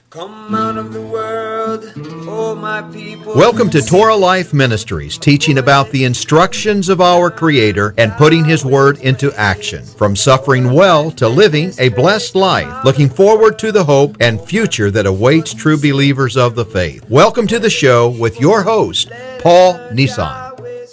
Come out of the world, oh my people. Welcome to Torah Life Ministries, teaching about the instructions of our Creator and putting His Word into action. From suffering well to living a blessed life, looking forward to the hope and future that awaits true believers of the faith. Welcome to the show with your host, Paul Nissan.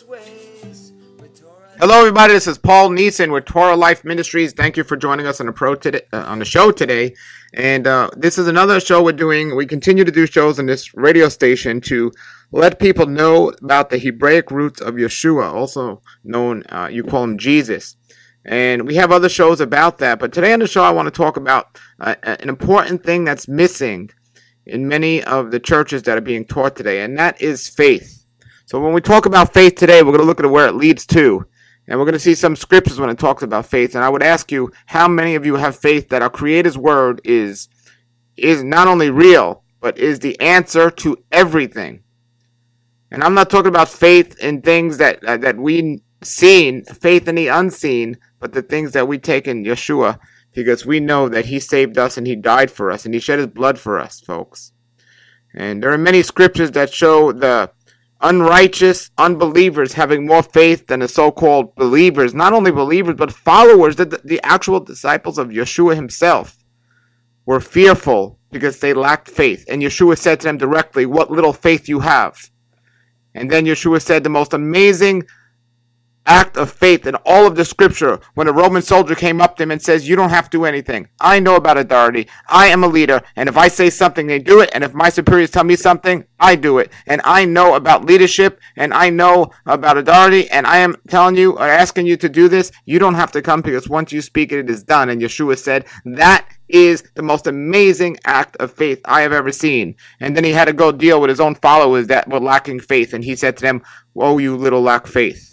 Hello, everybody. This is Paul Neeson with Torah Life Ministries. Thank you for joining us on the show today. And this is another show we're doing. We continue to do shows on this radio station to let people know about the Hebraic roots of Yeshua, also known, you call him Jesus. And we have other shows about that. But today on the show, I want to talk about an important thing that's missing in many of the churches that are being taught today, and that is faith. So when we talk about faith today, we're going to look at where it leads to. And we're going to see some scriptures when it talks about faith. And I would ask you, how many of you have faith that our Creator's Word is not only real, but is the answer to everything? And I'm not talking about faith in things that we seen, faith in the unseen, but the things that we take in Yeshua, because we know that He saved us and He died for us and He shed His blood for us, folks. And there are many scriptures that show the unrighteous unbelievers having more faith than the so-called believers, not only believers, but followers, the actual disciples of Yeshua himself were fearful because they lacked faith. And Yeshua said to them directly, "What little faith you have." And then Yeshua said the most amazing act of faith in all of the scripture when a Roman soldier came up to him and says, "You don't have to do anything. I know about authority. I am a leader. And if I say something, they do it. And if my superiors tell me something, I do it. And I know about leadership and I know about authority. And I am telling you or asking you to do this. You don't have to come because once you speak it, it is done." And Yeshua said, that is the most amazing act of faith I have ever seen. And then he had to go deal with his own followers that were lacking faith. And he said to them, "Woe, you little lack faith.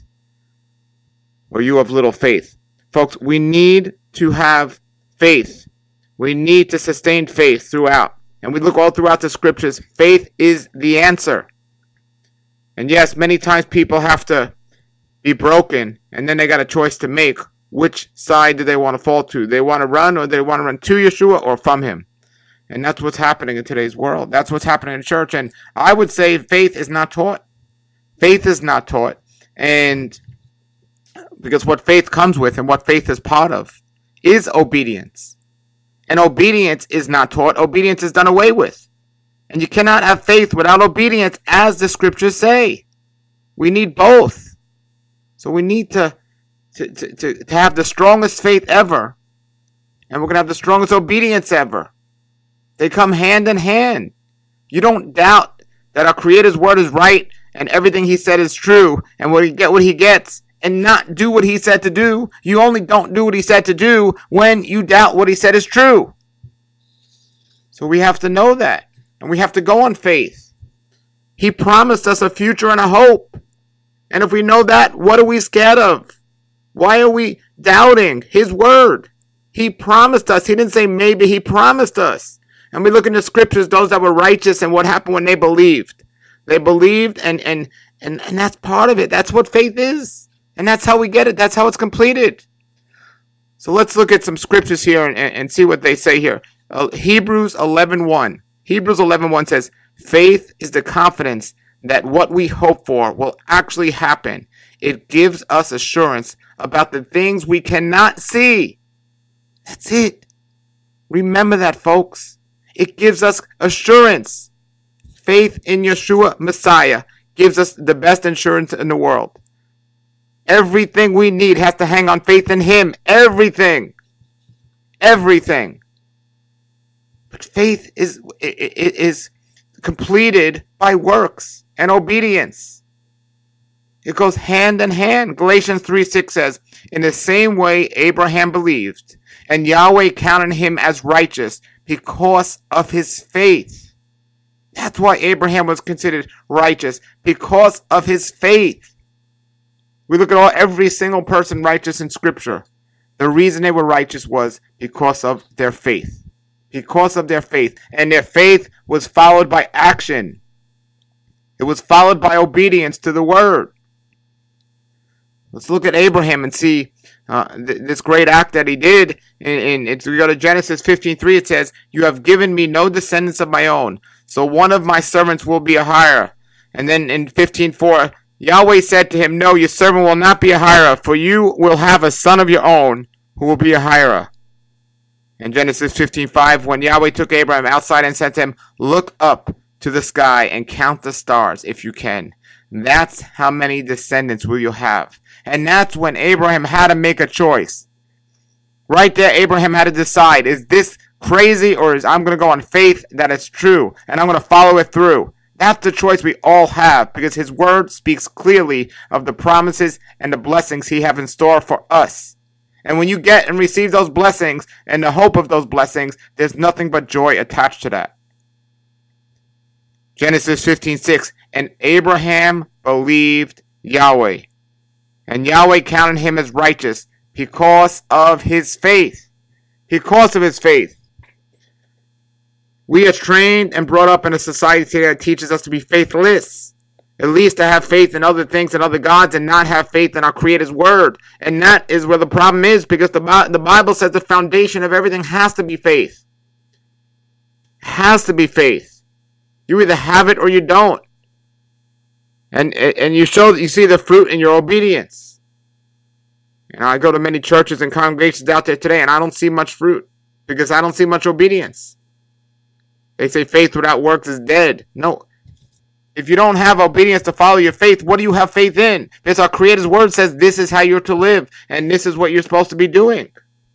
Or you have little faith." Folks, we need to have faith. We need to sustain faith throughout. And we look all throughout the scriptures. Faith is the answer. And yes, many times people have to be broken, and then they got a choice to make. Which side do they want to fall to? They want to run, or they want to run to Yeshua or from him? And that's what's happening in today's world. That's what's happening in church. And I would say faith is not taught. Faith is not taught. And because what faith comes with and what faith is part of is obedience. And obedience is not taught. Obedience is done away with. And you cannot have faith without obedience, as the scriptures say. We need both. So we need to have the strongest faith ever. And we're going to have the strongest obedience ever. They come hand in hand. You don't doubt that our Creator's Word is right and everything He said is true. And what He gets. And not do what He said to do. You only don't do what He said to do when you doubt what He said is true. So we have to know that. And we have to go on faith. He promised us a future and a hope. And if we know that, what are we scared of? Why are we doubting His word? He promised us. He didn't say maybe. He promised us. And we look in the scriptures, those that were righteous and what happened when they believed. They believed and that's part of it. That's what faith is. And that's how we get it. That's how it's completed. So let's look at some scriptures here and see what they say here. Hebrews 11:1. Hebrews 11:1 says, "Faith is the confidence that what we hope for will actually happen. It gives us assurance about the things we cannot see." That's it. Remember that, folks. It gives us assurance. Faith in Yeshua, Messiah, gives us the best insurance in the world. Everything we need has to hang on faith in Him. Everything. Everything. But faith is completed by works and obedience. It goes hand in hand. Galatians 3:6 says, "In the same way Abraham believed, and Yahweh counted him as righteous because of his faith." That's why Abraham was considered righteous, because of his faith. We look at every single person righteous in Scripture. The reason they were righteous was because of their faith. Because of their faith. And their faith was followed by action. It was followed by obedience to the word. Let's look at Abraham and see this great act that he did. If we go to Genesis 15:3, it says, "You have given me no descendants of my own, so one of my servants will be a hire." And then in 15:4, Yahweh said to him, "No, your servant will not be a hirer, for you will have a son of your own who will be a hirer." In Genesis 15:5, when Yahweh took Abraham outside and said to him, "Look up to the sky and count the stars if you can. That's how many descendants will you have." And that's when Abraham had to make a choice. Right there, Abraham had to decide, is this crazy, or is I'm going to go on faith that it's true and I'm going to follow it through? That's the choice we all have, because his word speaks clearly of the promises and the blessings he has in store for us. And when you get and receive those blessings and the hope of those blessings, there's nothing but joy attached to that. Genesis 15:6, and Abraham believed Yahweh, and Yahweh counted him as righteous because of his faith. Because of his faith. We are trained and brought up in a society today that teaches us to be faithless. At least to have faith in other things and other gods and not have faith in our Creator's word. And that is where the problem is, because the Bible says the foundation of everything has to be faith. Has to be faith. You either have it or you don't. And you see the fruit in your obedience. I go to many churches and congregations out there today, and I don't see much fruit because I don't see much obedience. They say faith without works is dead. No. If you don't have obedience to follow your faith, what do you have faith in? Because our Creator's word says this is how you're to live, and this is what you're supposed to be doing.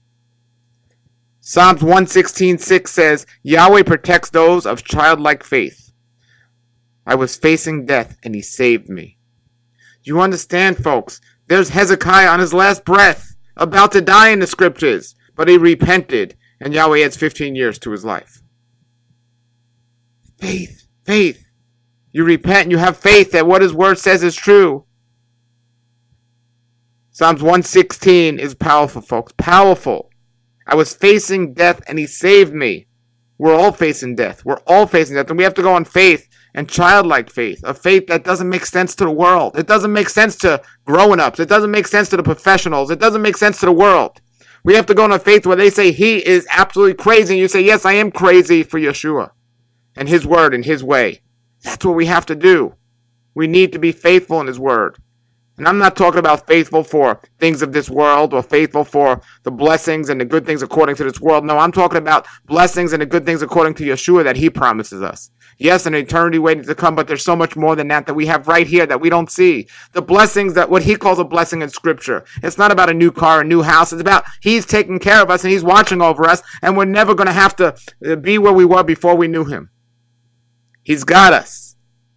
Psalms 116:6 says, Yahweh protects those of childlike faith. I was facing death, and he saved me. You understand, folks? There's Hezekiah on his last breath, about to die in the scriptures, but he repented, and Yahweh adds 15 years to his life. Faith, faith. You repent and you have faith that what his word says is true. Psalms 116 is powerful, folks. Powerful. I was facing death and he saved me. We're all facing death. We're all facing death. And we have to go on faith and childlike faith. A faith that doesn't make sense to the world. It doesn't make sense to grown-ups. It doesn't make sense to the professionals. It doesn't make sense to the world. We have to go on a faith where they say he is absolutely crazy. And you say, yes, I am crazy for Yeshua and his word and his way. That's what we have to do. We need to be faithful in his word. And I'm not talking about faithful for things of this world or faithful for the blessings and the good things according to this world. No, I'm talking about blessings and the good things according to Yeshua that he promises us. Yes, an eternity waiting to come, but there's so much more than that we have right here that we don't see. The blessings, that what he calls a blessing in scripture. It's not about a new car, a new house. It's about he's taking care of us and he's watching over us, and we're never going to have to be where we were before we knew him. He's got us.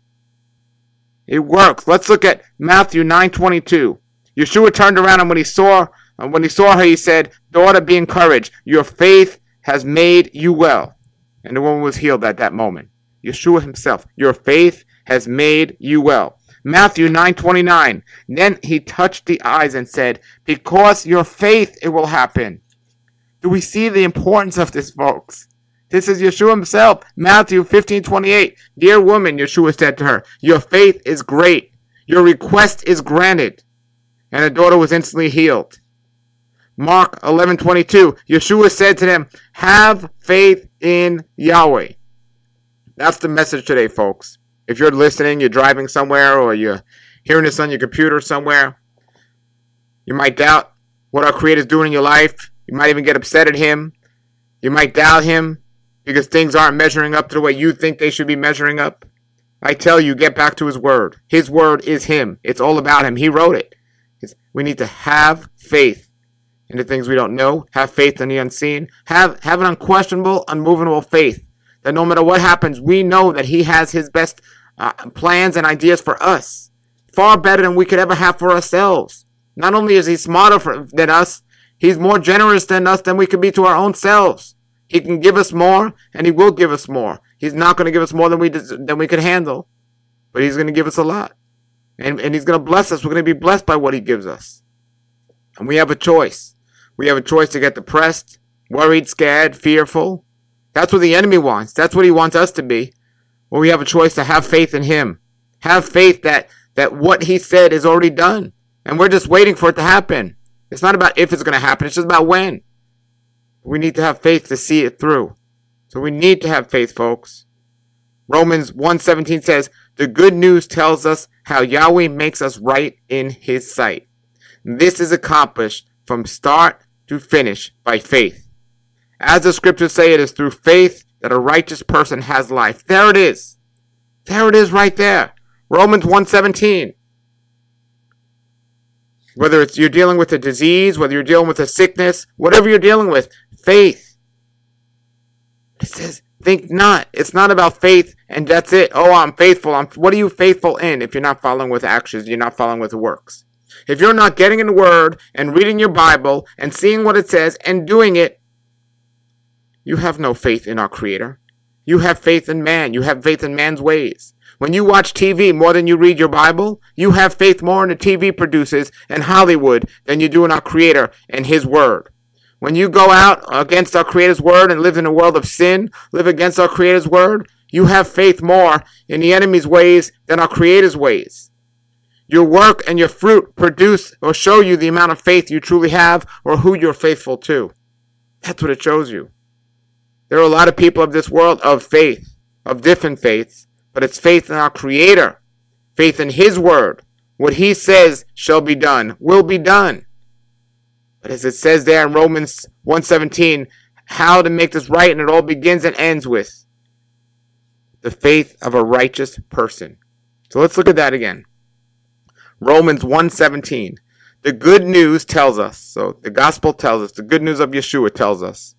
It works. Let's look at Matthew 9:22. Yeshua turned around, and when he saw her, he said, "Daughter, be encouraged. Your faith has made you well." And the woman was healed at that moment. Yeshua himself. Your faith has made you well. Matthew 9:29. Then he touched the eyes and said, "Because your faith, it will happen." Do we see the importance of this, folks? This is Yeshua himself. Matthew 15:28. Dear woman, Yeshua said to her, your faith is great. Your request is granted. And the daughter was instantly healed. Mark 11:22. Yeshua said to them, have faith in Yahweh. That's the message today, folks. If you're listening, you're driving somewhere, or you're hearing this on your computer somewhere, you might doubt what our Creator is doing in your life. You might even get upset at him. You might doubt him because things aren't measuring up to the way you think they should be measuring up. I tell you, get back to his word. His word is him. It's all about him. He wrote it. We need to have faith in the things we don't know. Have faith in the unseen. Have an unquestionable, unmovable faith that no matter what happens, we know that he has his best plans and ideas for us. Far better than we could ever have for ourselves. Not only is he smarter than us, he's more generous than us than we could be to our own selves. He can give us more, and he will give us more. He's not going to give us more than we could handle, but he's going to give us a lot. And he's going to bless us. We're going to be blessed by what he gives us. And we have a choice. We have a choice to get depressed, worried, scared, fearful. That's what the enemy wants. That's what he wants us to be. Well, we have a choice to have faith in him. Have faith that what he said is already done. And we're just waiting for it to happen. It's not about if it's going to happen. It's just about when. We need to have faith to see it through. So we need to have faith, folks. Romans 1:17 says, the good news tells us how Yahweh makes us right in his sight. This is accomplished from start to finish by faith. As the scriptures say, it is through faith that a righteous person has life. There it is. There it is right there. Romans 1:17. Whether it's you're dealing with a disease, whether you're dealing with a sickness, whatever you're dealing with, faith. It says, think not. It's not about faith and that's it. Oh, I'm faithful. What are you faithful in if you're not following with actions, you're not following with works? If you're not getting in the Word and reading your Bible and seeing what it says and doing it, you have no faith in our Creator. You have faith in man. You have faith in man's ways. When you watch TV more than you read your Bible, you have faith more in the TV producers and Hollywood than you do in our Creator and His Word. When you go out against our Creator's Word and live in a world of sin, live against our Creator's Word, you have faith more in the enemy's ways than our Creator's ways. Your work and your fruit produce or show you the amount of faith you truly have or who you're faithful to. That's what it shows you. There are a lot of people of this world of faith, of different faiths, but it's faith in our Creator, faith in His Word. What He says shall be done, will be done. But as it says there in Romans 1:17, how to make this right, and it all begins and ends with the faith of a righteous person. So let's look at that again. Romans 1:17. The good news tells us, so the gospel tells us, the good news of Yeshua tells us,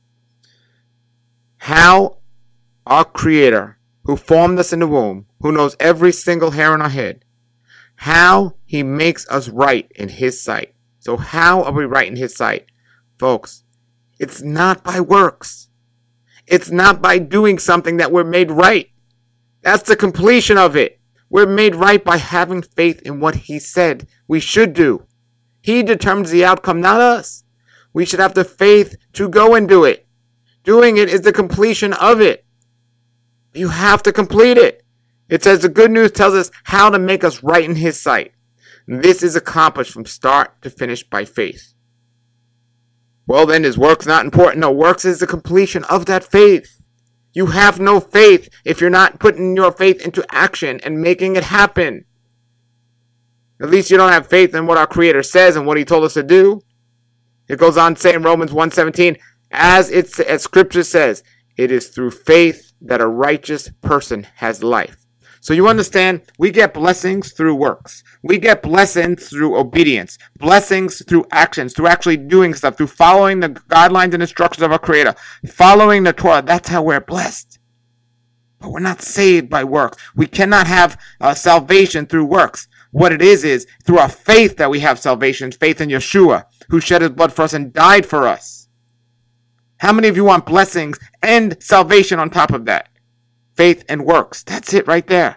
how our Creator, who formed us in the womb, who knows every single hair on our head, how He makes us right in His sight. So how are we right in His sight? Folks, it's not by works. It's not by doing something that we're made right. That's the completion of it. We're made right by having faith in what He said we should do. He determines the outcome, not us. We should have the faith to go and do it. Doing it is the completion of it. You have to complete it. It says the good news tells us how to make us right in His sight. This is accomplished from start to finish by faith. Well then, is works not important? No, works is the completion of that faith. You have no faith if you're not putting your faith into action and making it happen. At least you don't have faith in what our Creator says and what He told us to do. It goes on to say in Romans 1:17, as Scripture says, it is through faith that a righteous person has life. So you understand, we get blessings through works. We get blessings through obedience. Blessings through actions, through actually doing stuff, through following the guidelines and instructions of our Creator. Following the Torah, that's how we're blessed. But we're not saved by works. We cannot have salvation through works. What it is through our faith that we have salvation, faith in Yeshua, who shed His blood for us and died for us. How many of you want blessings and salvation on top of that? Faith and works. That's it right there.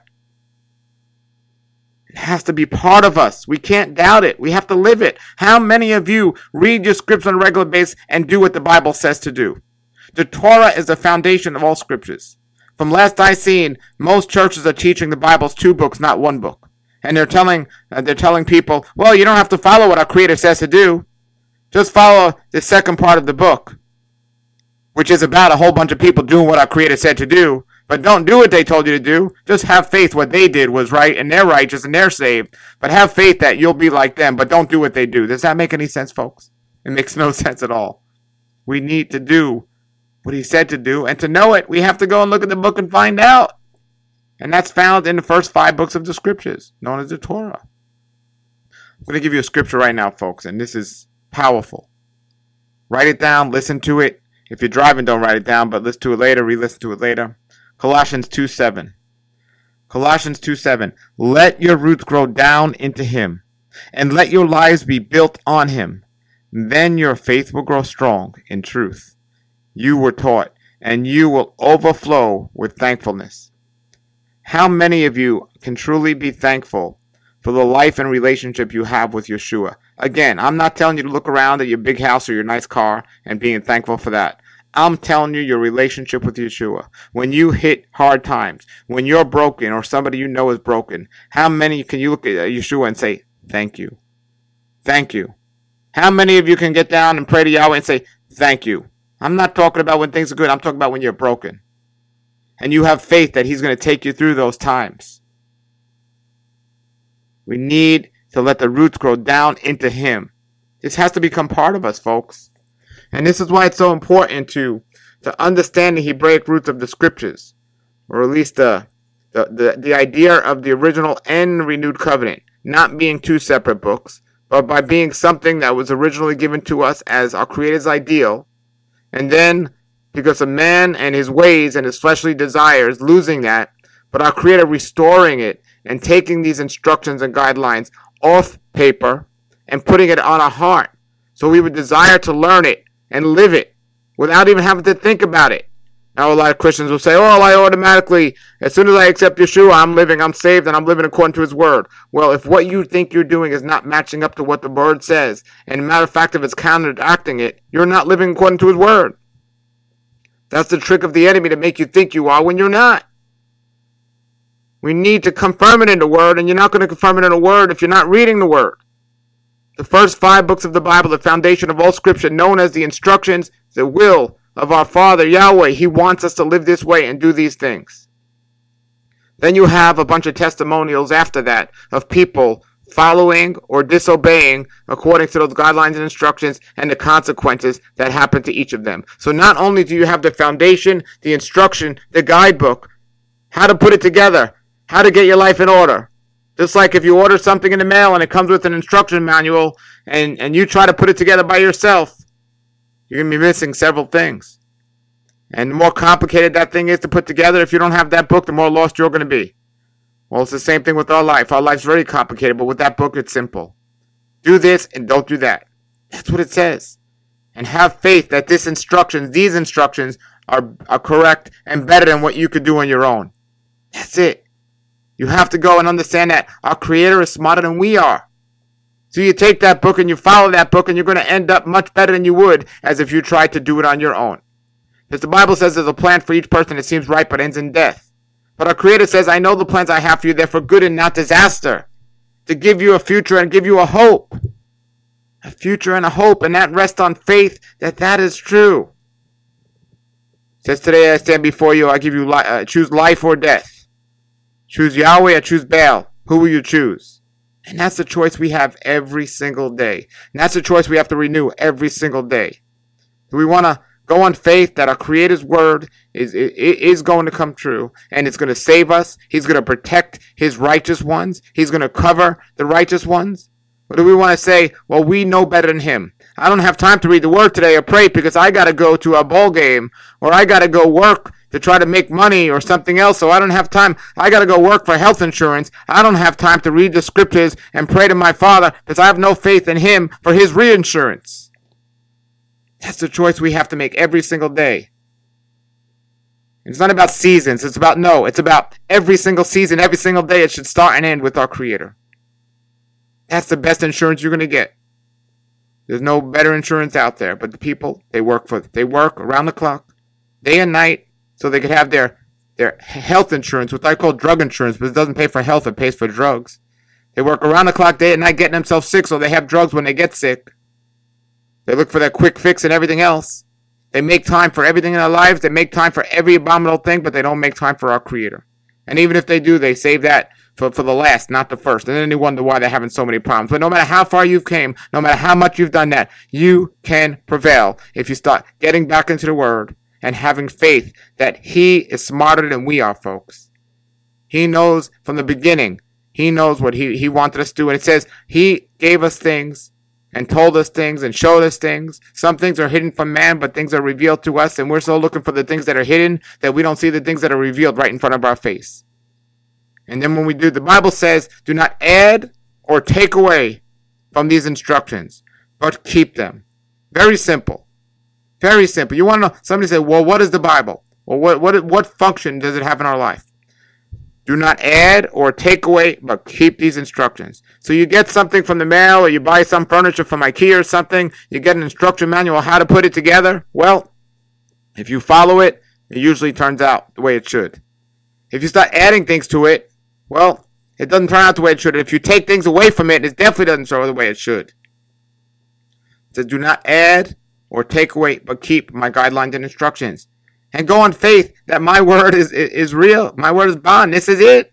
It has to be part of us. We can't doubt it. We have to live it. How many of you read your scriptures on a regular basis and do what the Bible says to do? The Torah is the foundation of all scriptures. From last I seen, most churches are teaching the Bible's 2 books, not 1 book. And they're telling people, well, you don't have to follow what our Creator says to do. Just follow the second part of the book, which is about a whole bunch of people doing what our Creator said to do. But don't do what they told you to do. Just have faith what they did was right, and they're righteous, and they're saved. But have faith that you'll be like them, but don't do what they do. Does that make any sense, folks? It makes no sense at all. We need to do what He said to do, and to know it, we have to go and look at the book and find out. And that's found in the first 5 books of the scriptures, known as the Torah. I'm going to give you a scripture right now, folks, and this is powerful. Write it down, listen to it. If you're driving, don't write it down, but listen to it later, re-listen to it later. Colossians 2:7. Colossians 2:7. Let your roots grow down into Him, and let your lives be built on Him. Then your faith will grow strong in truth. You were taught, and you will overflow with thankfulness. How many of you can truly be thankful for the life and relationship you have with Yeshua? Again, I'm not telling you to look around at your big house or your nice car and being thankful for that. I'm telling you your relationship with Yeshua. When you hit hard times, when you're broken or somebody you know is broken, how many can you look at Yeshua and say, thank you? Thank you. How many of you can get down and pray to Yahweh and say, thank you? I'm not talking about when things are good. I'm talking about when you're broken. And you have faith that he's going to take you through those times. We need to let the roots grow down into him. This has to become part of us, folks. And this is why it's so important to understand the Hebraic roots of the scriptures, or at least the idea of the original and renewed covenant, not being two separate books, but by being something that was originally given to us as our Creator's ideal, and then because of man and his ways and his fleshly desires losing that, but our Creator restoring it and taking these instructions and guidelines off paper and putting it on our heart so we would desire to learn it and live it without even having to think about it. Now, a lot of Christians will say, oh, I automatically, as soon as I accept Yeshua, I'm saved, and I'm living according to his word. Well, if what you think you're doing is not matching up to what the word says, and a matter of fact, if it's counteracting it, you're not living according to his word. That's the trick of the enemy, to make you think you are when you're not. We need to confirm it in the word, and you're not going to confirm it in the word if you're not reading the word. The first 5 books of the Bible, the foundation of all scripture, known as the instructions, the will of our Father, Yahweh. He wants us to live this way and do these things. Then you have a bunch of testimonials after that of people following or disobeying according to those guidelines and instructions and the consequences that happen to each of them. So not only do you have the foundation, the instruction, the guidebook, how to put it together, how to get your life in order. Just like if you order something in the mail and it comes with an instruction manual and you try to put it together by yourself, you're going to be missing several things. And the more complicated that thing is to put together, if you don't have that book, the more lost you're going to be. Well, it's the same thing with our life. Our life's very complicated, but with that book, it's simple. Do this and don't do that. That's what it says. And have faith that these instructions are correct and better than what you could do on your own. That's it. You have to go and understand that our Creator is smarter than we are. So you take that book and you follow that book, and you're going to end up much better than you would as if you tried to do it on your own. Because the Bible says there's a plan for each person that seems right but ends in death. But our Creator says, I know the plans I have for you, they're for good and not disaster. To give you a future and give you a hope. A future and a hope, and that rests on faith that is true. It says, today I stand before you, I give you choose life or death. Choose Yahweh or choose Baal. Who will you choose? And that's the choice we have every single day. And that's the choice we have to renew every single day. Do we want to go on faith that our Creator's word is going to come true, and it's going to save us? He's going to protect his righteous ones. He's going to cover the righteous ones. Or do we want to say, well, we know better than him? I don't have time to read the word today or pray because I got to go to a ball game, or I got to go work to try to make money or something else, so I don't have time. I got to go work for health insurance. I don't have time to read the scriptures and pray to my Father because I have no faith in him for his reinsurance. That's the choice we have to make every single day. It's not about seasons. It's about every single season, every single day. It should start and end with our Creator. That's the best insurance you're going to get. There's no better insurance out there, but the people, they work around the clock, day and night, so they could have their health insurance, what I call drug insurance, but it doesn't pay for health, it pays for drugs. They work around the clock, day and night, getting themselves sick, so they have drugs when they get sick. They look for that quick fix and everything else. They make time for everything in their lives. They make time for every abominable thing, but they don't make time for our Creator. And even if they do, they save that for the last, not the first. And then they wonder why they're having so many problems. But no matter how far you've came, no matter how much you've done that, you can prevail if you start getting back into the Word and having faith that he is smarter than we are, folks. He knows from the beginning. He knows what he wanted us to do. And it says he gave us things and told us things and showed us things. Some things are hidden from man, but things are revealed to us. And we're so looking for the things that are hidden that we don't see the things that are revealed right in front of our face. And then when we do, the Bible says, do not add or take away from these instructions, but keep them. Very simple. Very simple. You want to know, somebody said, well, what is the Bible? Well, what function does it have in our life? Do not add or take away, but keep these instructions. So you get something from the mail, or you buy some furniture from IKEA or something, you get an instruction manual how to put it together. Well, if you follow it, it usually turns out the way it should. If you start adding things to it, well, it doesn't turn out the way it should. If you take things away from it, it definitely doesn't turn out the way it should. says, do not add or take away, but keep my guidelines and instructions. And go on faith that my word is real. My word is bond. This is it.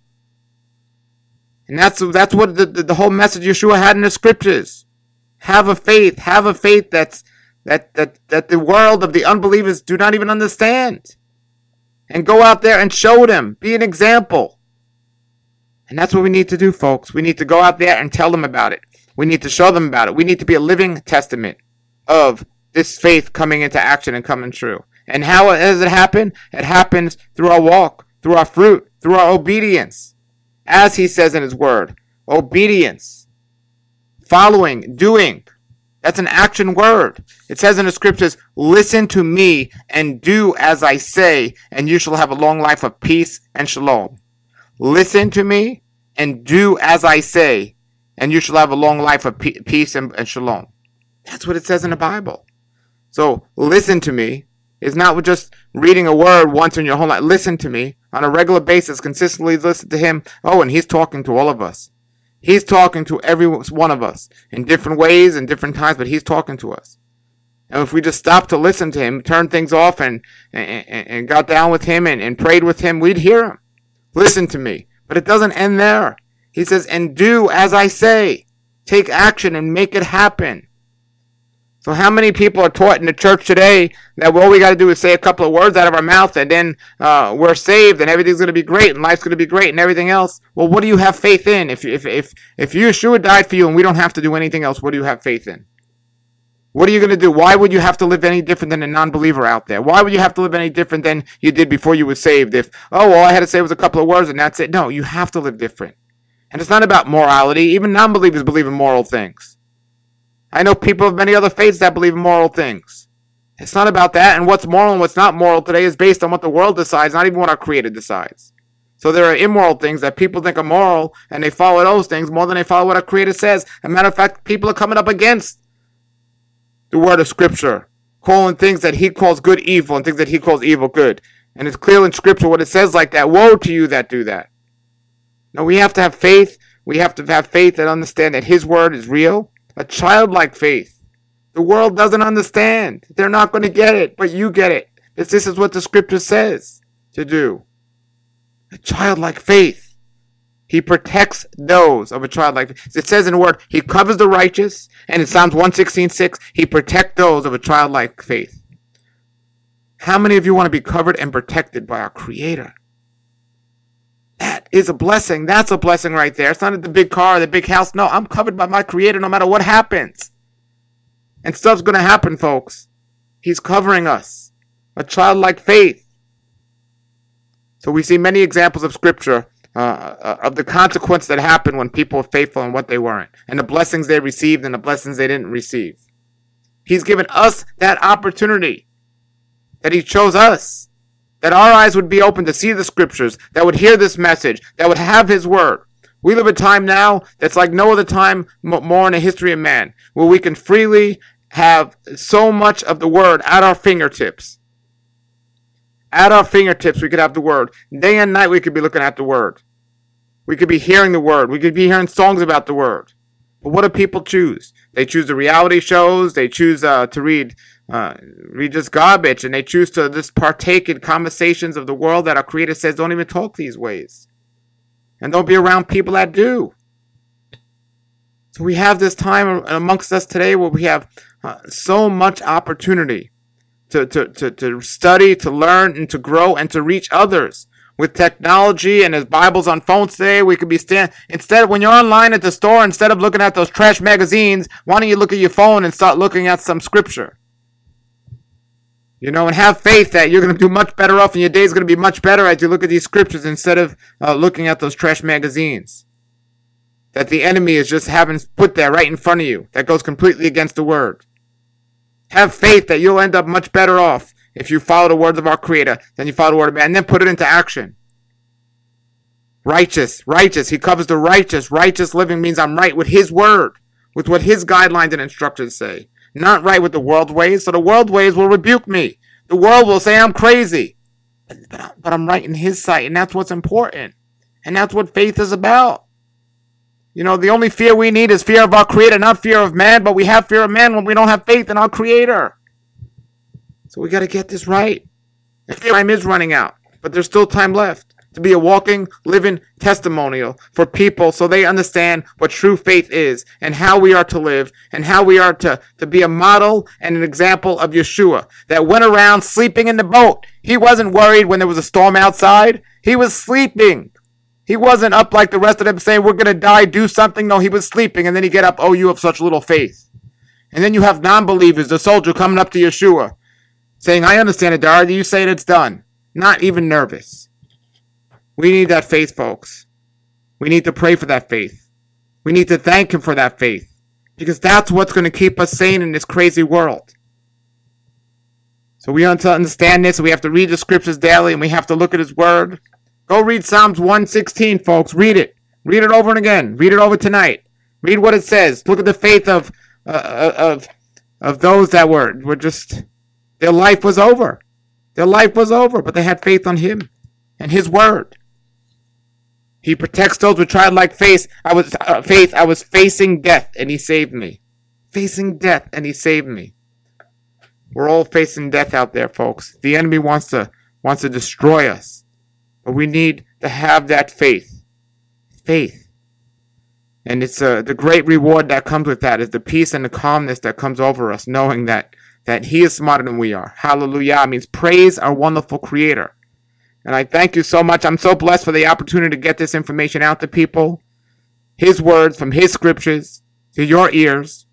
And that's what the whole message Yeshua had in the scriptures. Have a faith that the world of the unbelievers do not even understand. And go out there and show them. Be an example. And that's what we need to do, folks. We need to go out there and tell them about it. We need to show them about it. We need to be a living testament of this faith coming into action and coming true. And how does it happen? It happens through our walk, through our fruit, through our obedience. As he says in his word, obedience, following, doing. That's an action word. It says in the scriptures, listen to me and do as I say, and you shall have a long life of peace and shalom. Listen to me and do as I say, and you shall have a long life of peace and shalom. That's what it says in the Bible. So listen to me is not just reading a word once in your whole life. Listen to me on a regular basis, consistently listen to him. Oh, and he's talking to all of us. He's talking to every one of us in different ways and different times, but he's talking to us. And if we just stopped to listen to him, turned things off and got down with him and prayed with him, we'd hear him. Listen to me. But it doesn't end there. He says, and do as I say. Take action and make it happen. So how many people are taught in the church today that all we got to do is say a couple of words out of our mouth and then we're saved and everything's going to be great and life's going to be great and everything else? Well, what do you have faith in? If Yeshua died for you and we don't have to do anything else, what do you have faith in? What are you going to do? Why would you have to live any different than a non-believer out there? Why would you have to live any different than you did before you were saved? If, oh, all I had to say was a couple of words and that's it. No, you have to live different. And it's not about morality. Even non-believers believe in moral things. I know people of many other faiths that believe in moral things. It's not about that. And what's moral and what's not moral today is based on what the world decides, not even what our Creator decides. So there are immoral things that people think are moral, and they follow those things more than they follow what our Creator says. As a matter of fact, people are coming up against the word of Scripture, calling things that he calls good evil and things that he calls evil good. And it's clear in Scripture what it says like that. Woe to you that do that. No, we have to have faith. We have to have faith and understand that his word is real. A childlike faith. The world doesn't understand. They're not going to get it, but you get it. This is what the scripture says to do. A childlike faith. He protects those of a childlike faith. It says in the word, he covers the righteous, and in Psalms 116:6, he protects those of a childlike faith. How many of you want to be covered and protected by our Creator? That is a blessing. That's a blessing right there. It's not the big car, the big house. No, I'm covered by my Creator no matter what happens. And stuff's going to happen, folks. He's covering us. A childlike faith. So we see many examples of Scripture of the consequence that happened when people were faithful and what they weren't. And the blessings they received and the blessings they didn't receive. He's given us that opportunity. That he chose us. That our eyes would be open to see the scriptures, that would hear this message, that would have his word. We live a time now that's like no other time more in the history of man, where we can freely have so much of the word at our fingertips. At our fingertips, we could have the word. Day and night, we could be looking at the word. We could be hearing the word. We could be hearing songs about the word. But what do people choose? They choose the reality shows. They choose to read just garbage, and they choose to just partake in conversations of the world that our Creator says don't even talk these ways. And don't be around people that do. So we have this time amongst us today where we have so much opportunity to study, to learn, and to grow, and to reach others. With technology and as Bibles on phones today, we could be instead when you're online at the store, instead of looking at those trash magazines, why don't you look at your phone and start looking at some scripture? You know, and have faith that you're going to do much better off and your day is going to be much better as you look at these scriptures instead of looking at those trash magazines that the enemy is just having put there right in front of you that goes completely against the word. Have faith that you'll end up much better off if you follow the words of our Creator than you follow the word of man, and then put it into action. Righteous. He covers the righteous. Righteous living means I'm right with his word, with what his guidelines and instructions say. Not right with the world ways, so the world ways will rebuke me. The world will say I'm crazy. But I'm right in his sight, and that's what's important. And that's what faith is about. You know, the only fear we need is fear of our Creator, not fear of man, but we have fear of man when we don't have faith in our Creator. So we got to get this right. And time is running out, but there's still time left to be a walking, living testimonial for people so they understand what true faith is and how we are to live and how we are to be a model and an example of Yeshua that went around sleeping in the boat. He wasn't worried when there was a storm outside. He was sleeping. He wasn't up like the rest of them saying, we're going to die, do something. No, he was sleeping, and then he get up, oh, you have such little faith. And then you have non-believers, the soldier coming up to Yeshua saying, I understand it, Dara. You say it's done. Not even nervous. We need that faith, folks. We need to pray for that faith. We need to thank him for that faith. Because that's what's going to keep us sane in this crazy world. So we have to understand this. We have to read the scriptures daily, and we have to look at his word. Go read Psalms 116, folks. Read it. Read it over and again. Read it over tonight. Read what it says. Look at the faith of those that were just, their life was over. Their life was over, but they had faith on him and his word. He protects those with childlike faith. I was facing death, and he saved me. Facing death, and he saved me. We're all facing death out there, folks. The enemy wants to destroy us, but we need to have that faith. Faith, and it's the great reward that comes with that is the peace and the calmness that comes over us, knowing that he is smarter than we are. Hallelujah means praise our wonderful Creator. And I thank you so much. I'm so blessed for the opportunity to get this information out to people. His words from his scriptures to your ears.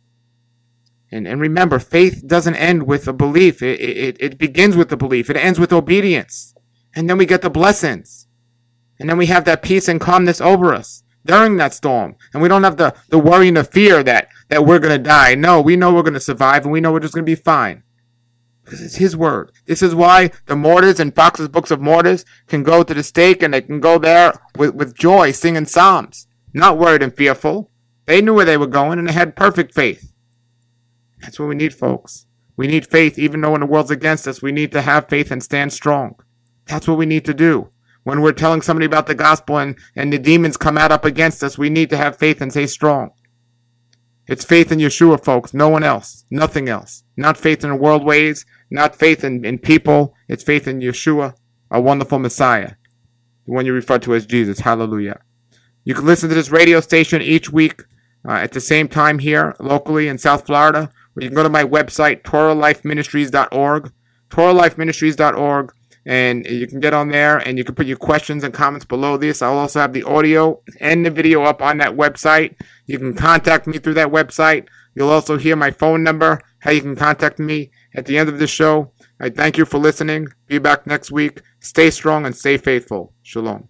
And remember, faith doesn't end with a belief. It begins with the belief. It ends with obedience. And then we get the blessings. And then we have that peace and calmness over us during that storm. And we don't have the worry and the fear that we're going to die. No, we know we're going to survive, and we know we're just going to be fine. Because it's his word. This is why the martyrs in Fox's Books of Martyrs can go to the stake, and they can go there with joy, singing psalms. Not worried and fearful. They knew where they were going, and they had perfect faith. That's what we need, folks. We need faith, even though when the world's against us, we need to have faith and stand strong. That's what we need to do. When we're telling somebody about the gospel and the demons come out up against us, we need to have faith and stay strong. It's faith in Yeshua, folks. No one else. Nothing else. Not faith in the world ways. Not faith in people. It's faith in Yeshua, a wonderful Messiah. The one you refer to as Jesus. Hallelujah. You can listen to this radio station each week at the same time here locally in South Florida. Or you can go to my website, TorahLifeMinistries.org. TorahLifeMinistries.org. And you can get on there and you can put your questions and comments below this. I'll also have the audio and the video up on that website. You can contact me through that website. You'll also hear my phone number, how you can contact me at the end of the show. I thank you for listening. Be back next week. Stay strong and stay faithful. Shalom.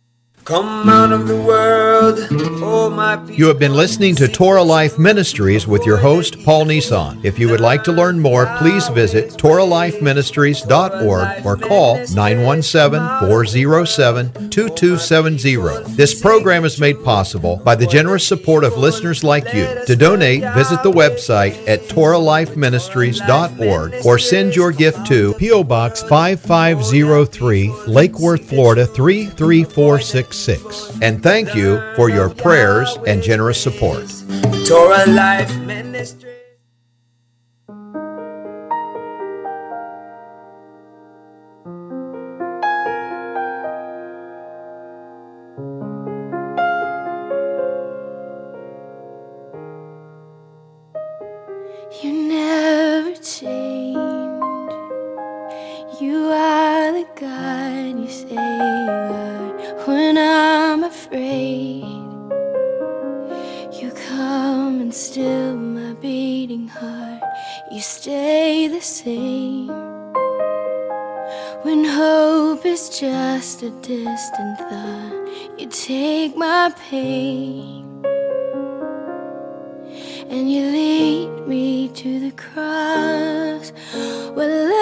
Come out of the world, oh my people. You have been listening to Torah Life Ministries with your host, Paul Nissan. If you would like to learn more, please visit TorahLifeMinistries.org or call 917-407-2270. This program is made possible by the generous support of listeners like you. To donate, visit the website at TorahLifeMinistries.org or send your gift to P.O. Box 5503, Lake Worth, Florida 33466. And thank you for your prayers and generous support. Torah Life Ministry. You never change. You are the God you say you are. When I'm afraid, you come and still my beating heart. You stay the same. When hope is just a distant thought, you take my pain and you lead me to the cross where